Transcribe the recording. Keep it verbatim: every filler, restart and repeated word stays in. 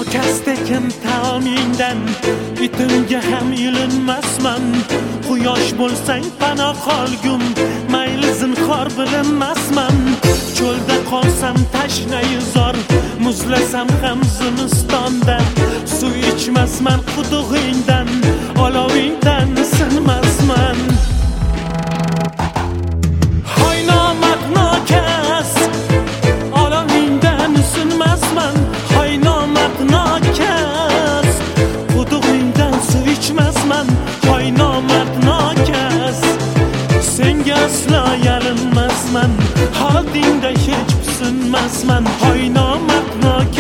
Shikastgan taomingdan itimga ham ilinmasman. Quyosh bo'lsang panoh qolgum, mayli zinhor bilinmasman. Cho'lda qolsam tashnai zor, muzlasam ham zimistonda. Suv ichmasman qudug'ingdan, olovingdan sinmasman. Hoy nomard nokas, olovingdan sinmasman. Hoy nomard nokas, qudug'ingdan suv ichmasman. Hoy nomard nokas, senga aslo yalinmasman. Holdingda hech tusinmasman. Hoy nomard nokas.